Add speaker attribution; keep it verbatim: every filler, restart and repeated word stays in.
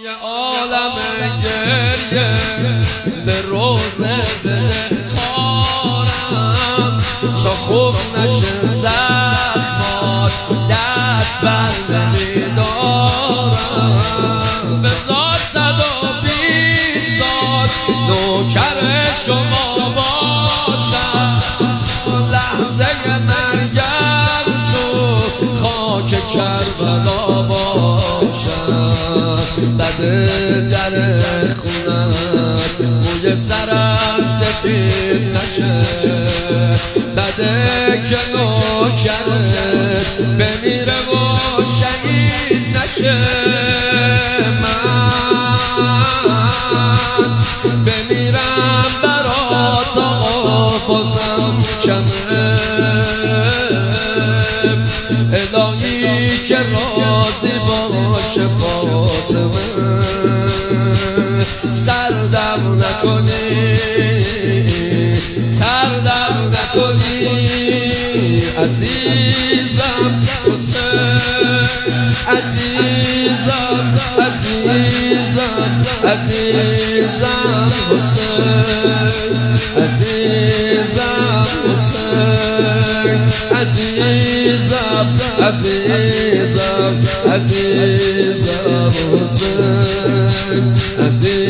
Speaker 1: یه عالم گریه به روزه بده کارم تا خوب نشه زخمات دست بر نمیدارم. بذار صد و بیست سال نوکر شما باشم، لحظه مرگم تو خاک کربلا باشم. بده در خونت موی سرم سفید نشه، بده که نوکرت بمیره و شهید نشه. من بمیرم برات آقا بازم کمه، الهی که راضی باشه فاطمه. سردم نکنی تردم نکنی عزیزم حسین، عزیزم عزیزم عزیزم حسین، عزیزم حسین، عزیزم عزیزم عزیزم حسین، عزیزم